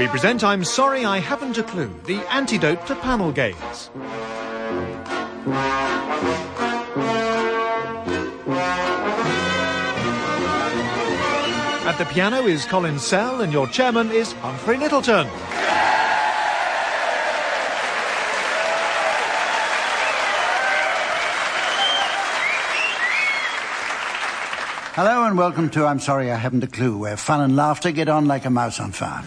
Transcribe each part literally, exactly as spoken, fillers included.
We present I'm Sorry I Haven't a Clue, the antidote to panel games. At the piano is Colin Sell and your chairman is Humphrey Littleton. Hello and welcome to I'm Sorry I Haven't a Clue, where fun and laughter get on like a mouse on fire.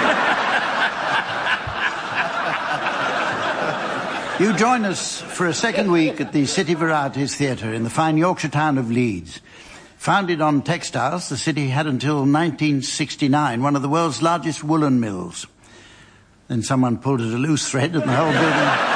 You join us for a second week at the City Varieties Theatre in the fine Yorkshire town of Leeds. Founded on textiles, the city had until nineteen sixty-nine one of the world's largest woolen mills. Then someone pulled at a loose thread and the whole building...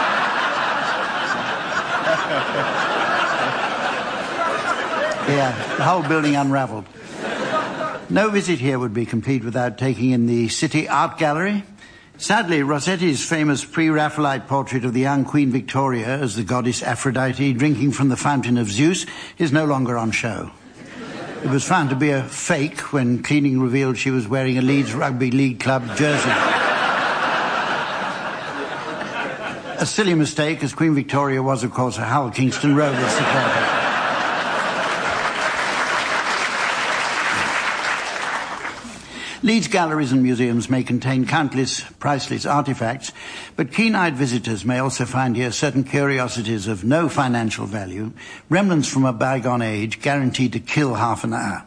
Yeah, the whole building unravelled. No visit here would be complete without taking in the City Art Gallery. Sadly, Rossetti's famous pre-Raphaelite portrait of the young Queen Victoria as the goddess Aphrodite drinking from the fountain of Zeus is no longer on show. It was found to be a fake when cleaning revealed she was wearing a Leeds Rugby League Club jersey. A silly mistake, as Queen Victoria was, of course, a Hull Kingston Rovers supporter. Leeds galleries and museums may contain countless priceless artefacts, but keen-eyed visitors may also find here certain curiosities of no financial value, remnants from a bygone age, guaranteed to kill half an hour.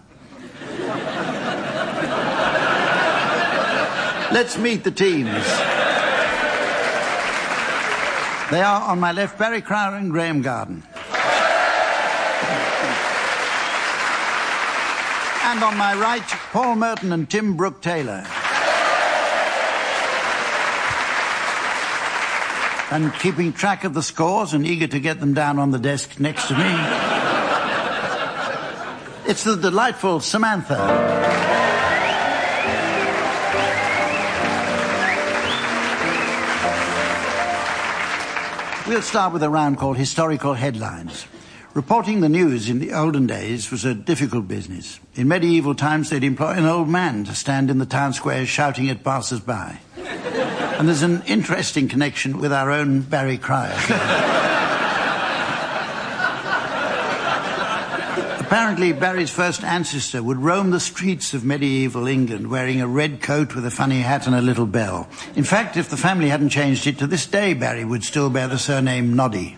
Let's meet the teams. They are, on my left, Barry Crowder and Graham Garden. And on my right, Paul Merton and Tim Brooke-Taylor. And keeping track of the scores and eager to get them down on the desk next to me, it's the delightful Samantha. We'll start with a round called Historical Headlines. Reporting the news in the olden days was a difficult business. In medieval times, they'd employ an old man to stand in the town square shouting at passers-by. And there's an interesting connection with our own Barry Crowder. Apparently, Barry's first ancestor would roam the streets of medieval England wearing a red coat with a funny hat and a little bell. In fact, if the family hadn't changed it, to this day, Barry would still bear the surname Noddy.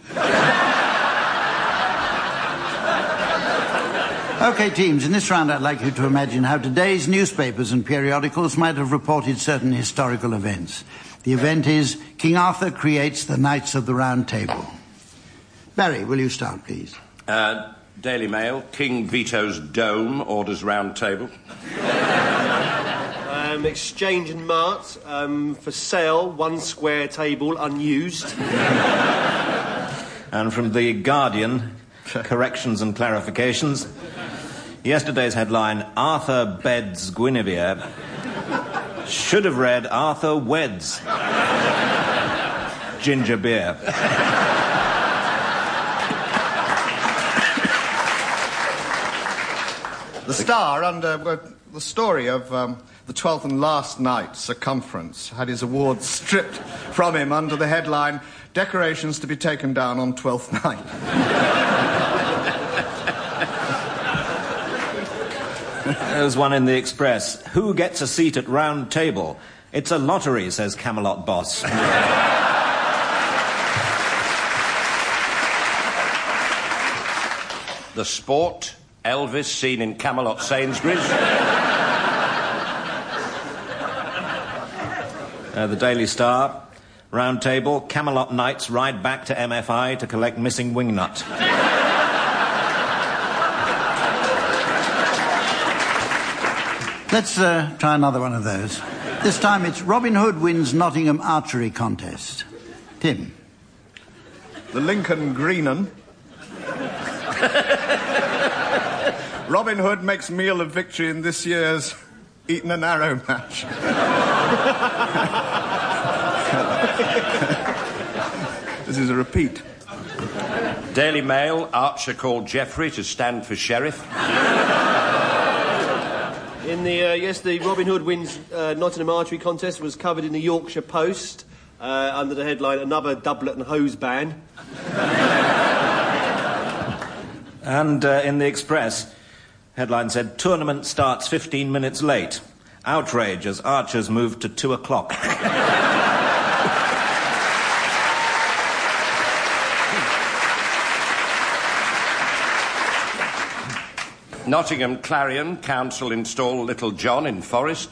OK, teams, in this round I'd like you to imagine how today's newspapers and periodicals might have reported certain historical events. The event is King Arthur creates the Knights of the Round Table. Barry, will you start, please? Uh, Daily Mail, King vetoes dome, orders round table. um, Exchange and Mart, um, for sale, one square table, unused. And from The Guardian, corrections and clarifications. Yesterday's headline, Arthur beds Guinevere, should have read Arthur weds ginger beer. The Star, under uh, the story of um, the twelfth and last night circumference, had his awards stripped from him under the headline, Decorations to be taken down on twelfth night. There's one in the Express. Who gets a seat at round table? It's a lottery, says Camelot boss. The Sport, Elvis seen in Camelot Sainsbury's. uh, the Daily Star, round table, Camelot Knights ride back to M F I to collect missing wingnut. Let's uh, try another one of those. This time it's Robin Hood wins Nottingham archery contest. Tim. The Lincoln Greenan. Robin Hood makes meal of victory in this year's Eton and Arrow match. This is a repeat. Daily Mail, Archer called Geoffrey to stand for sheriff. In the, uh, yes, the Robin Hood wins uh, Nottingham Archery contest was covered in the Yorkshire Post uh, under the headline, Another Doublet and Hose Ban. And uh, in the Express, headline said, Tournament starts fifteen minutes late. Outrage as Archers moved to two o'clock. Nottingham Clarion Council install Little John in Forest.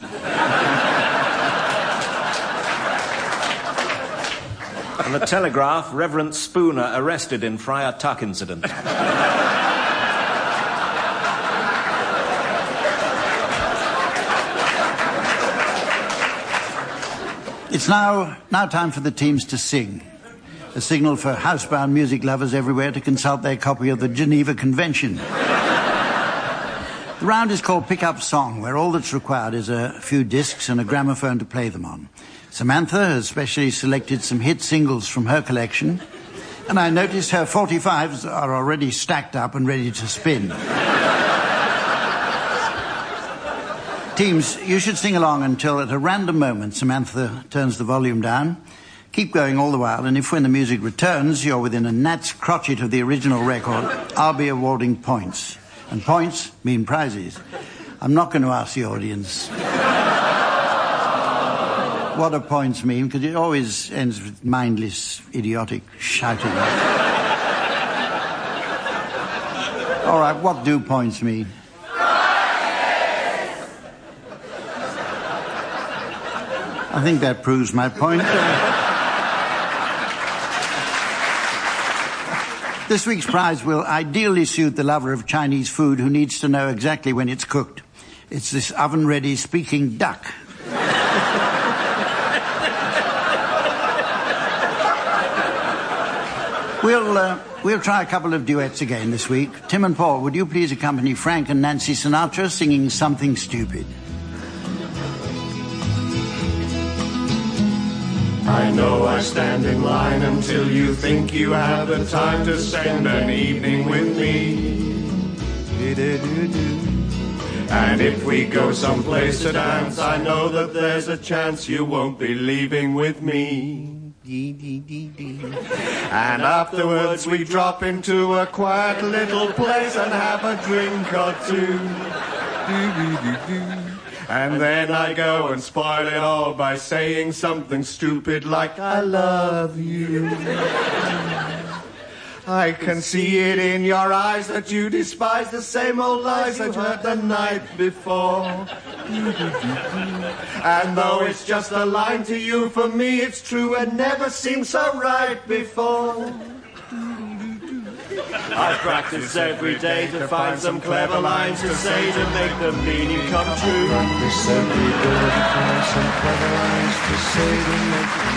And the Telegraph, Reverend Spooner arrested in Friar Tuck incident. It's now, now time for the teams to sing. A signal for housebound music lovers everywhere to consult their copy of the Geneva Convention. The round is called Pick-Up Song, where all that's required is a few discs and a gramophone to play them on. Samantha has specially selected some hit singles from her collection, and I noticed her forty-fives are already stacked up and ready to spin. Teams, you should sing along until at a random moment Samantha turns the volume down. Keep going all the while, and if when the music returns you're within a gnat's crotchet of the original record, I'll be awarding points. And points mean prizes. I'm not going to ask the audience what do points mean, because it always ends with mindless, idiotic shouting. All right, what do points mean? I think that proves my point. This week's prize will ideally suit the lover of Chinese food who needs to know exactly when it's cooked. It's this oven-ready speaking duck. We'll, uh, we'll try a couple of duets again this week. Tim and Paul, would you please accompany Frank and Nancy Sinatra singing Something Stupid? I know I stand in line until you think you have the time to spend an evening with me. And if we go someplace to dance, I know that there's a chance you won't be leaving with me. And afterwards we drop into a quiet little place and have a drink or two. And then I go and spoil it all by saying something stupid like, I love you. I can see it in your eyes that you despise the same old lies that you heard the night before. And though it's just a line to you, for me it's true and never seemed so right before. I practice every day to find some clever lines to say to make the meaning come true. Practice every day to find some clever lines to say to make the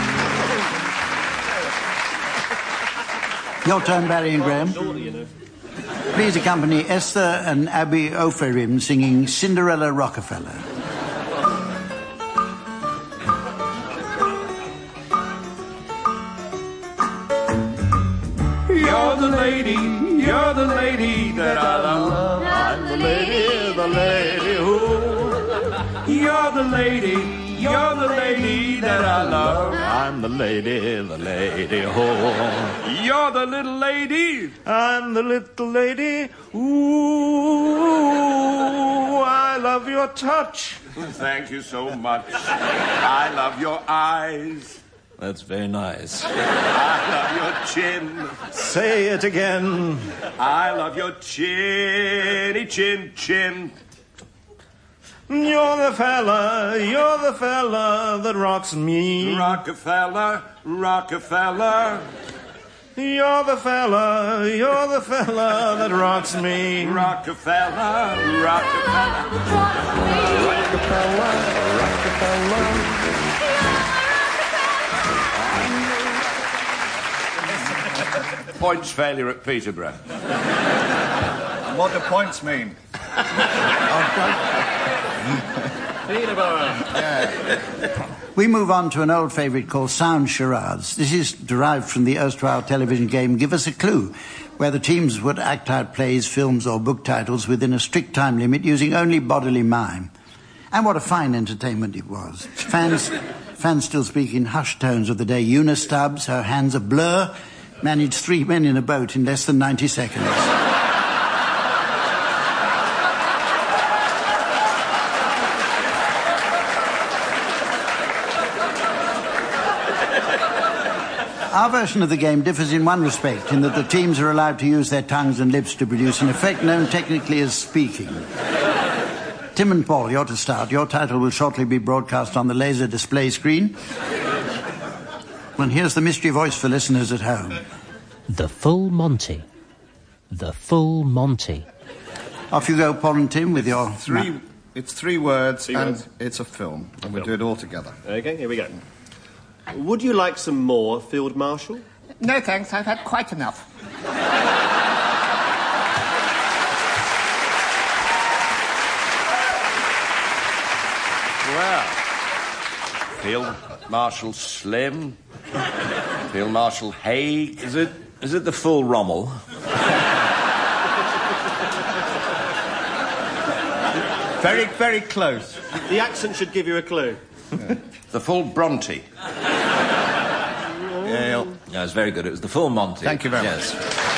meaning. Your turn, Barry and Graham. Please accompany Esther and Abby Oferim singing Cinderella Rockefeller. You're the lady, you're the lady that I love. I'm the lady, the lady who. You're the lady, you're the lady that I love. I'm the lady, the lady who. You're the little lady, I'm the little lady. Ooh, I love your touch. Thank you so much. I love your eyes. That's very nice. I love your chin. Say it again. I love your chinny chin chin. You're the fella, you're the fella that rocks me. Rockefeller, Rockefeller. You're the fella, you're the fella that rocks me. Rockefeller, Rockefeller. Rockefeller, Rockefeller. Points failure at Peterborough. What do points mean? Peterborough. We move on to an old favourite called Sound Charades. This is derived from the erstwhile television game Give Us a Clue, where the teams would act out plays, films or book titles within a strict time limit using only bodily mime. And what a fine entertainment it was. Fans, fans still speak in hushed tones of the day Una Stubbs, her hands a blur, managed three men in a boat in less than ninety seconds. Our version of the game differs in one respect, in that the teams are allowed to use their tongues and lips to produce an effect known technically as speaking. Tim and Paul, you're to start. Your title will shortly be broadcast on the laser display screen. And here's the mystery voice for listeners at home. The Full Monty. The Full Monty. Off you go, Paul and Tim, with your... Three, ma- it's three words, Three and words. it's a film. And A we'll film. do it all together. Okay, here we go. Would you like some more, Field Marshal? No, thanks. I've had quite enough. Well, Field Marshal Slim, Field Marshal Haig. Is it, is it the full Rommel? Very, very close. The accent should give you a clue. The full Bronte. Yeah, Yeah, it's very good. It was the full Monty. Thank you very yes.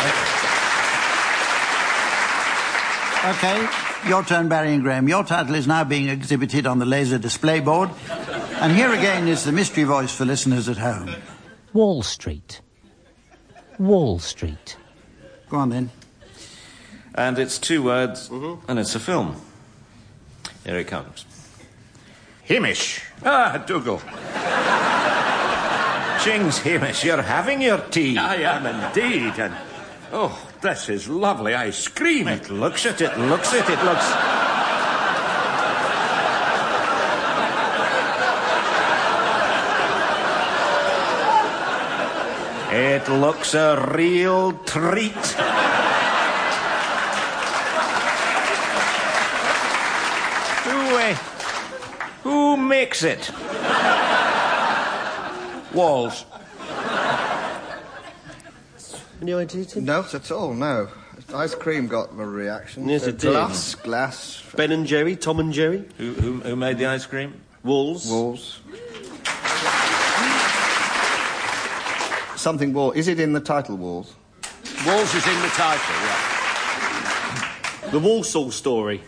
much. OK, your turn, Barry and Graham. Your title is now being exhibited on the laser display board. And here again is the mystery voice for listeners at home. Wall Street. Wall Street. Go on, then. And it's two words, Mm-hmm. and it's a film. Here it comes. Hamish. Ah, Dougal. Chings, Hamish, you're having your tea. I am indeed, and... Oh, this is lovely ice cream. It looks it, it looks it, it looks... It looks a real treat. Who, uh, who makes it? Walls. Any idea, Tim? Not at all, no. Ice cream got a reaction. Yes, Uh, it did. Glass, glass, Ben and Jerry, Tom and Jerry, Who, who, who made the ice cream? Walls. walls. Something wall. Is it in the title, Walls? Walls is in the title, yeah. The Walsall story.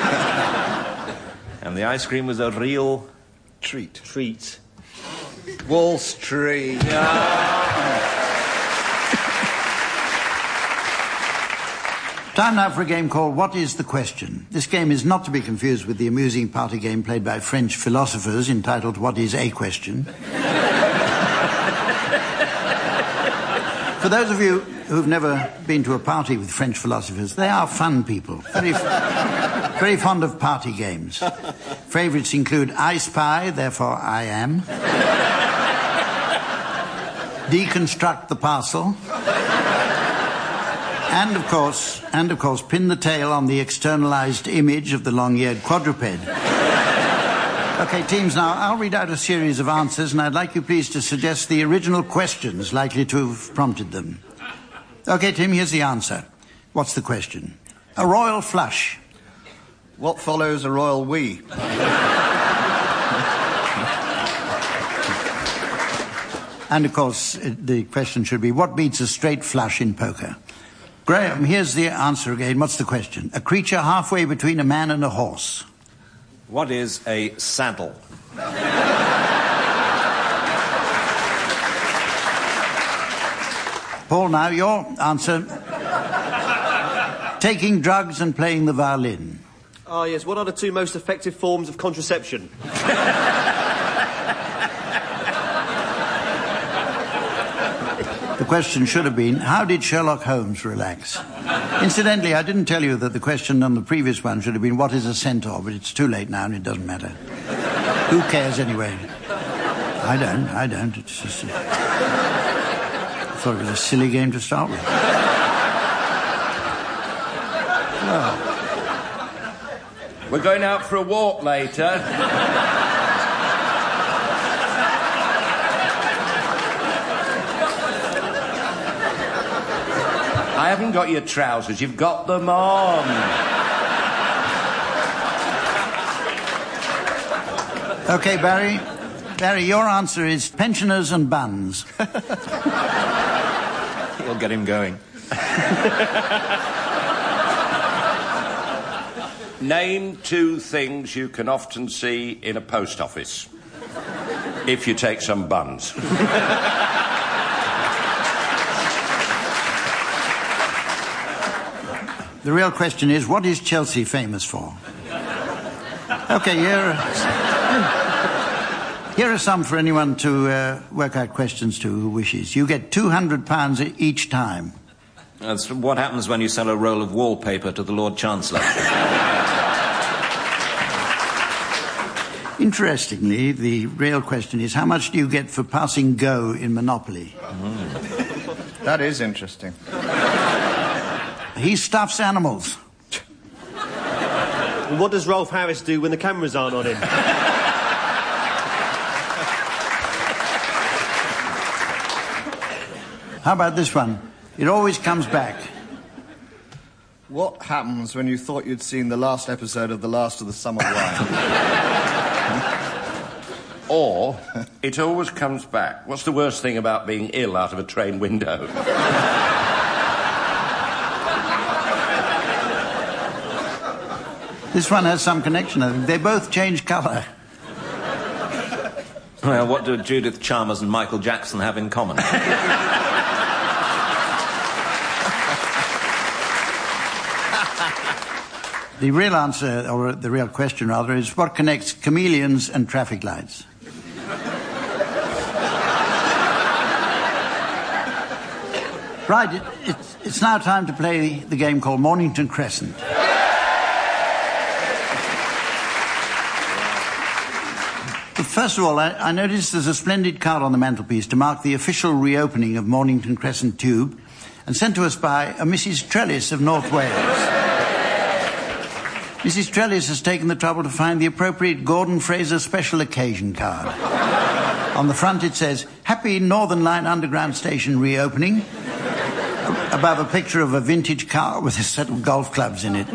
And the ice cream was a real... Treat. Treat. Wall Street. Time now for a game called What is the Question? This game is not to be confused with the amusing party game played by French philosophers entitled What is a Question? For those of you who've never been to a party with French philosophers, they are fun people, very, very fond of party games. Favourites include I Spy, therefore I am, Deconstruct the Parcel, and of course, and of course, Pin the Tail on the externalised image of the long-eared quadruped. OK, teams, now, I'll read out a series of answers, and I'd like you please to suggest the original questions likely to have prompted them. OK, Tim, here's the answer. What's the question? A royal flush. What follows a royal we? And, of course, it- the question should be, what beats a straight flush in poker? Graham, here's the answer again. What's the question? A creature halfway between a man and a horse. What is a saddle? Paul, now, your answer. Taking drugs and playing the violin. Ah, yes. What are the two most effective forms of contraception? The question should have been, how did Sherlock Holmes relax? Incidentally, I didn't tell you that the question on the previous one should have been, what is a centaur? But it's too late now and it doesn't matter. Who cares anyway? I don't, I don't. It's just... I thought it was a silly game to start with. Well, We're going out for a walk later. I haven't got your trousers, you've got them on. OK, Barry. Barry, your answer is pensioners and buns. You'll get him going. Name two things you can often see in a post office. If you take some buns. The real question is, what is Chelsea famous for? OK, here are, here are some for anyone to uh, work out questions to who wishes. You get two hundred pounds each time. That's what happens when you sell a roll of wallpaper to the Lord Chancellor. Interestingly, the real question is, how much do you get for passing go in Monopoly? Mm. That is interesting. He stuffs animals. And what does Rolf Harris do when the cameras aren't on him? How about this one? It always comes back. What happens when you thought you'd seen the last episode of The Last of the Summer Wine? Or, it always comes back. What's the worst thing about being ill out of a train window? This one has some connection, I think. They both change colour. Well, what do Judith Chalmers and Michael Jackson have in common? The real answer, or the real question rather, is what connects chameleons and traffic lights? Right, it, it's, it's now time to play the game called Mornington Crescent. But first of all, I, I noticed there's a splendid card on the mantelpiece to mark the official reopening of Mornington Crescent Tube, and sent to us by a Missus Trellis of North Wales. Missus Trellis has taken the trouble to find the appropriate Gordon Fraser special occasion card. On the front it says, Happy Northern Line Underground Station reopening, above a picture of a vintage car with a set of golf clubs in it.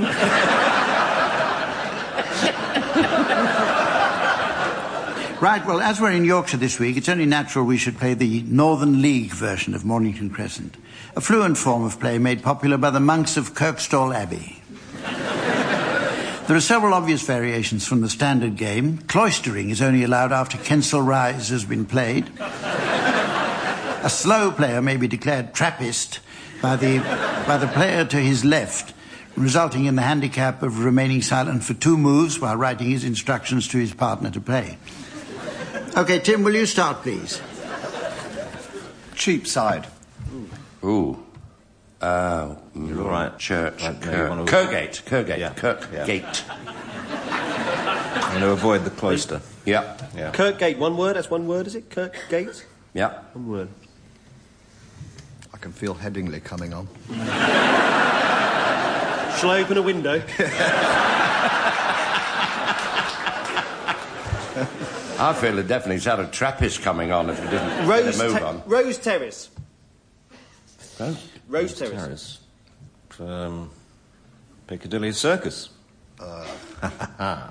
Right, well, as we're in Yorkshire this week, it's only natural we should play the Northern League version of Mornington Crescent, a fluent form of play made popular by the monks of Kirkstall Abbey. There are several obvious variations from the standard game. Cloistering is only allowed after Kensal Rise has been played. A slow player may be declared Trappist by the, by the player to his left, resulting in the handicap of remaining silent for two moves while writing his instructions to his partner to play. OK, Tim, will you start, please? Cheapside. Ooh. Uh, You're all right. Church. Right, no, Kirk, you want to- Kirkgate. Kirkgate. Yeah. Kirkgate. I'm going to avoid the cloister. Yeah. Yeah. Kirkgate, one word, that's one word, is it? Kirkgate? Yeah. One word. I can feel Headingley coming on. Shall I open a window? I feel it definitely had a Trappist coming on if we didn't Rose, get a move Te- on. Rose Terrace. Rose? Rose Terrace. Terrace. Um, Piccadilly Circus. Uh,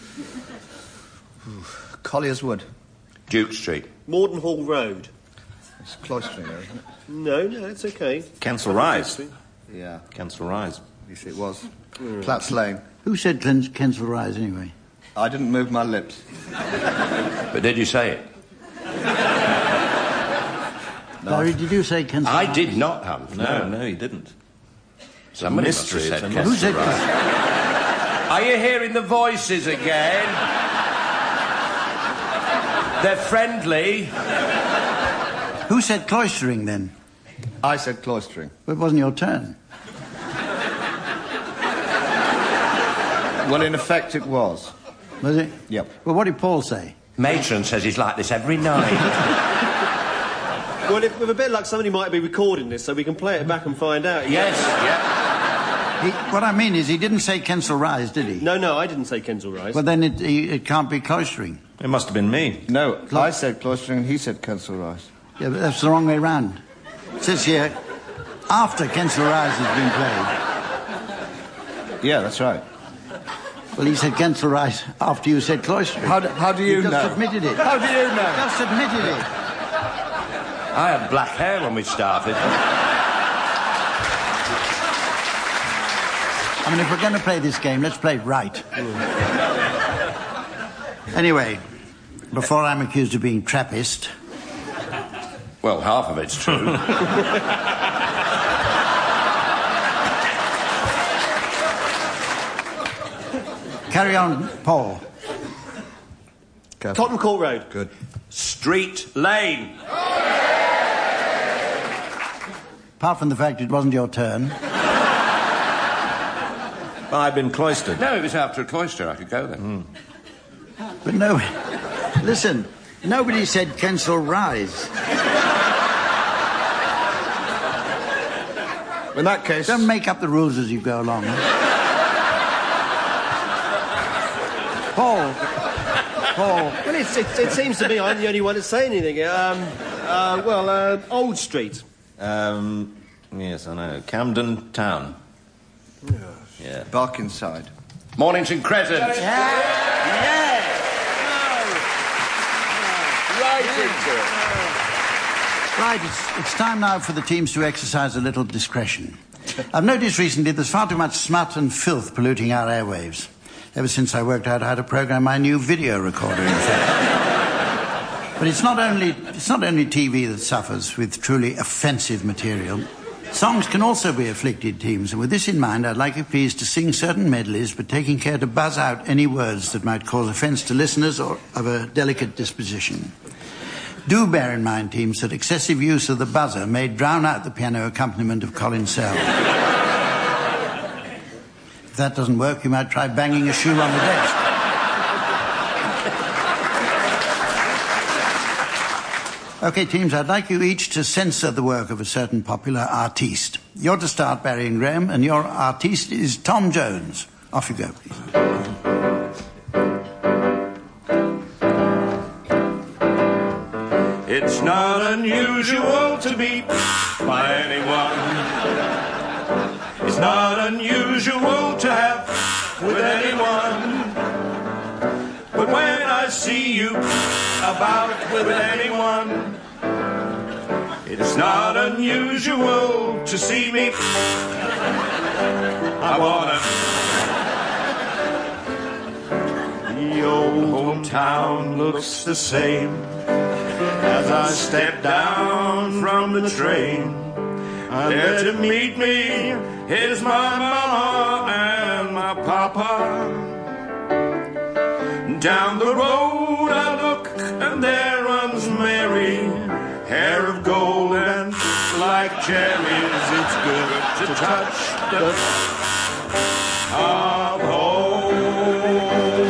Collier's Wood. Duke Street. Morden Hall Road. It's cloistering there, isn't it? No, no, it's okay. Kensal Rise. Yeah, Kensal Rise. you see, it was. Platts Lane. Who said Ken- Kensal Rise, anyway? I didn't move my lips. But did you say it? Barry, did you say Kensal I Rise? did not, Humph. No, no, he didn't. Somebody mystery, must have it's said a Who Kensal said Rise. Are you hearing the voices again? They're friendly. Who said cloistering, then? I said cloistering. Well, it wasn't your turn. Well, in effect, it was. Was it? Yep. Well, what did Paul say? Matron says he's like this every night. Well, if, with a bit of luck, somebody might be recording this, so we can play it back and find out. Yes, yeah. He, what I mean is, he didn't say Kensal Rise, did he? No, no, I didn't say Kensal Rise. Well, then it, it can't be cloistering. It must have been me. No, I said cloistering and he said Kensal Rise. Yeah, but that's the wrong way round. It says here, after Kensal Rise has been played. Yeah, that's right. Well, he said Kensal after you said Cloister. How do, how do you, you know? just admitted it. How do you know? Just admitted it. I had black hair when we started. I mean, if we're going to play this game, let's play it right. Anyway, before I'm accused of being Trappist... Well, half of it's true. Carry on, Paul. Tottenham Court Road. Good. Street Lane. Apart from the fact it wasn't your turn. I've been cloistered. No, it was after a cloister. I could go there. Mm. But no... Listen, nobody said Kensal Rise. In that case... Don't make up the rules as you go along. Paul. Paul. Well, it's, it, it seems to me I'm the only one that's saying anything. Um, uh, well, uh, Old Street. Um, yes, I know. Camden Town. Yes. Yeah. Barkingside. Mornington Crescent. Yeah. Yeah. No. No. Right into it. Right, it's, it's time now for the teams to exercise a little discretion. I've noticed recently there's far too much smut and filth polluting our airwaves. Ever since I worked out how to program my new video recorder, in fact. But it's not only it's not only T V that suffers with truly offensive material. Songs can also be afflicted, teams, and with this in mind, I'd like you please to sing certain medleys, but taking care to buzz out any words that might cause offence to listeners or of a delicate disposition. Do bear in mind, teams, that excessive use of the buzzer may drown out the piano accompaniment of Colin Sell. If that doesn't work, you might try banging a shoe on the desk. OK, teams, I'd like you each to censor the work of a certain popular artiste. You're to start, Barry and Graham, and your artiste is Tom Jones. Off you go, please. It's not unusual to be by anyone. It's not unusual to have with anyone. But when I see you about with anyone, it's not unusual to see me. I wanna. The old hometown looks the same as I step down from the train. And there to meet me is my mama and my papa. Down the road I look and there runs Mary, hair of gold and like cherries. It's good to touch the of home.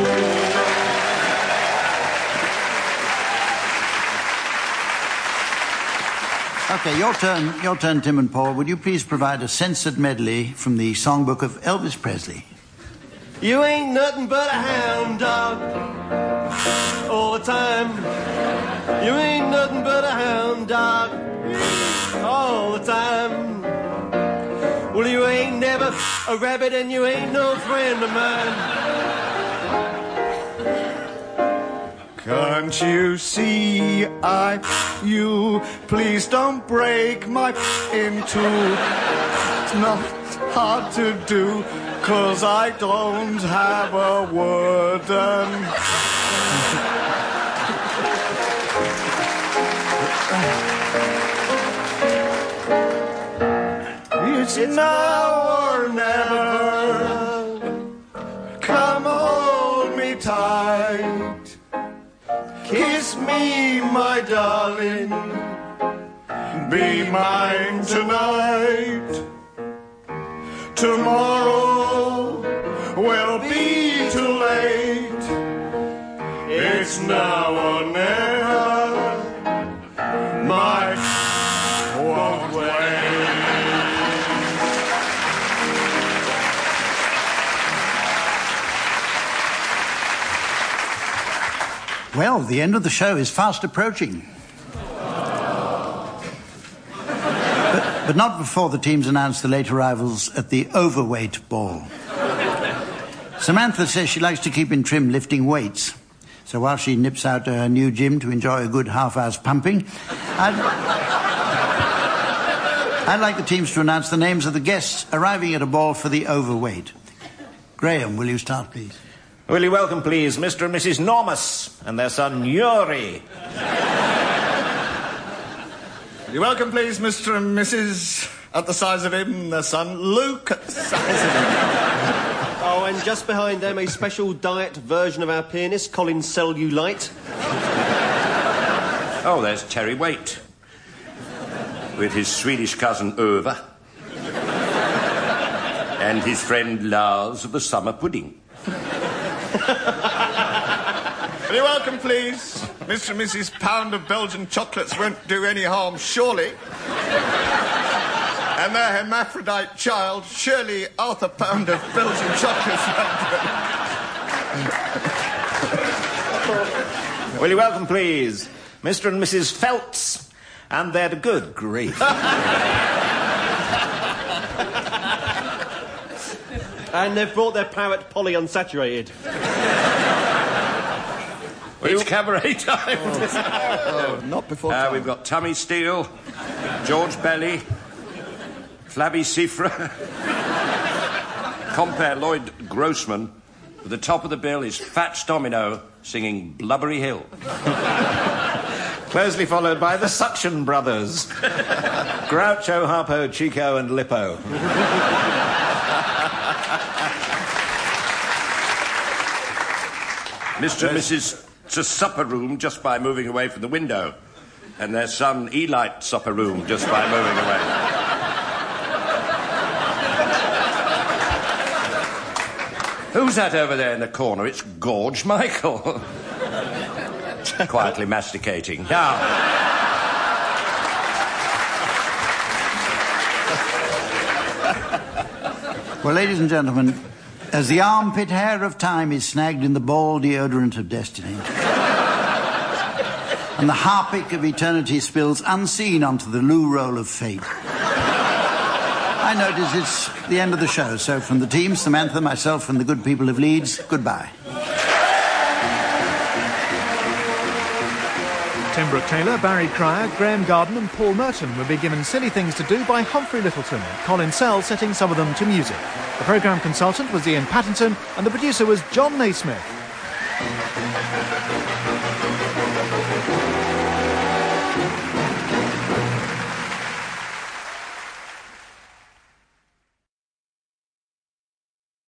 OK, your turn, your turn, Tim and Paul. Would you please provide a censored medley from the songbook of Elvis Presley? You ain't nothing but a hound dog all the time. You ain't nothing but a hound dog all the time. Well, you ain't never a rabbit and you ain't no friend of mine. Can't you see I, you, please don't break my in two. It's not hard to do, 'cause I don't have a word and... It's, it's now or never. Come hold me tight. Kiss me, my darling. Be mine tonight. Tomorrow will be too late. It's now or never. My won't wait. Well, the end of the show is fast approaching. but, but not before the teams announce the late arrivals at the overweight ball. Samantha says she likes to keep in trim lifting weights. So while she nips out to her new gym to enjoy a good half hour's pumping, I'd, I'd like the teams to announce the names of the guests arriving at a ball for the overweight. Graham, will you start, please? Will you welcome, please, Mister and Missus Normus and their son, Yuri. Will you welcome, please, Mister and Missus at the size of him, their son, Luke at the size of him. Oh, and just behind them, a special diet version of our pianist, Colin Cellulite. Oh, there's Terry Waite. With his Swedish cousin, Ova. And his friend, Lars of the Summer Pudding. Will you welcome, please, Mister and Missus Pound of Belgian chocolates won't do any harm, surely. And their hermaphrodite child, Shirley Arthur Pound of Belgian chocolates won't do. Will you welcome, please, Mister and Missus Feltz and their good grief. And they've brought their parrot Polly unsaturated. It's cabaret time. Oh, oh, not before uh, time. We've got Tummy Steele, George Belly, Flabby Sifra. Compare Lloyd Grossman. At the top of the bill is Fats Domino singing Blubbery Hill. Closely followed by the Suction Brothers. Groucho, Harpo, Chico and Lippo. Mister and Missus It's a supper room just by moving away from the window. And their son, Elite supper room just by moving away. Who's that over there in the corner? It's Gorge Michael. Quietly masticating. Now. Well, ladies and gentlemen, as the armpit hair of time is snagged in the ball deodorant of destiny, and the harpic of eternity spills unseen onto the loo roll of fate, I notice it's the end of the show. So from the team, Samantha, myself and the good people of Leeds, goodbye. Tim Brooke-Taylor, Barry Cryer, Graham Garden and Paul Merton will be given Silly Things to Do by Humphrey Littleton, Colin Sell setting some of them to music. The programme consultant was Ian Pattinson and the producer was John Naismith.